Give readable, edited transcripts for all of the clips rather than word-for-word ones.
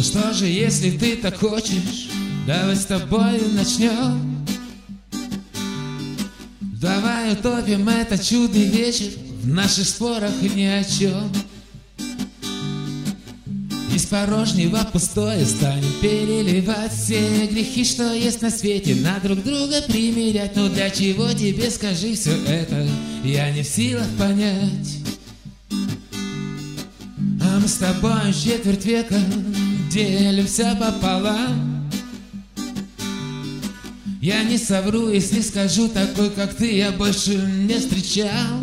Ну что же, если ты так хочешь, давай с тобой начнем. Давай утопим этот чудный вечер в наших спорах ни о чем. Из порожнего пустое станем переливать все грехи, что есть на свете, на друг друга примерять. Но для чего тебе, скажи, все это я не в силах понять. А мы с тобой четверть века делимся пополам. Я не совру, если скажу, такой, как ты, я больше не встречал.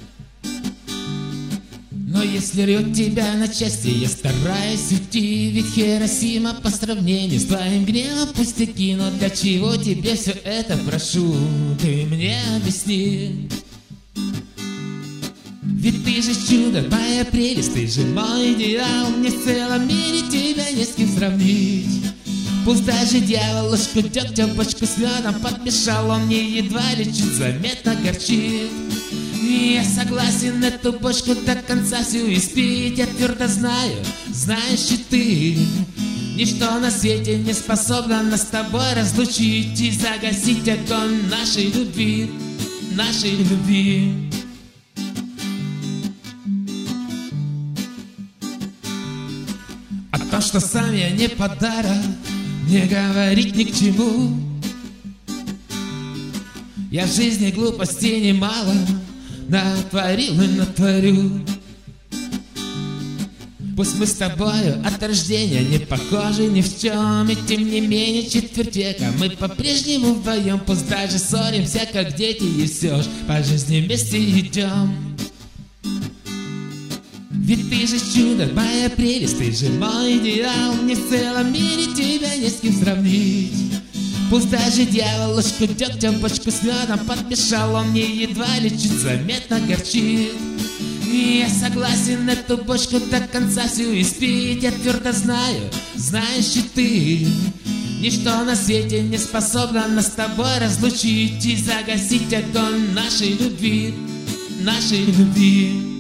Но если рвет тебя на части, я стараюсь уйти. Ведь Хиросима по сравнению с твоим гневом пустяки. Но для чего тебе все это, прошу, ты мне объясни. Ведь ты же чудо, моя прелесть, ты же мой идеал. Мне в целом мире тебя не с кем сравнить. Пусть даже дьявол ложку дегтя в бочку с медом подмешал, он мне едва ли чуть заметно горчит. И я согласен эту бочку до конца всю испить. Я твердо знаю, знаешь и ты, ничто на свете не способно нас с тобой разлучить и загасить огонь нашей любви, нашей любви. А то, что сам я не подарок, не говорить ни к чему. Я в жизни глупостей немало натворил и натворю. Пусть мы с тобою от рождения не похожи ни в чем, и тем не менее четверть века мы по-прежнему вдвоем. Пусть даже ссоримся, как дети, и все ж по жизни вместе идем. Ведь ты же чудо, моя прелесть, ты же мой идеал. Мне в целом мире тебя не с кем сравнить. Пусть даже дьявол ложку дегтя в бочку с медом подмешал, он мне едва ли чуть заметно горчит. И я согласен эту бочку до конца всю испить. Я твердо знаю, знаешь и ты, ничто на свете не способно нас с тобой разлучить и загасить огонь нашей любви, нашей любви.